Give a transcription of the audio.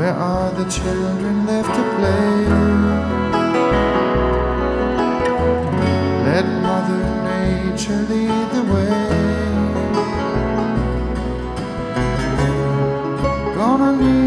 Where are the children left to play? Let Mother Nature lead the way. Gonna need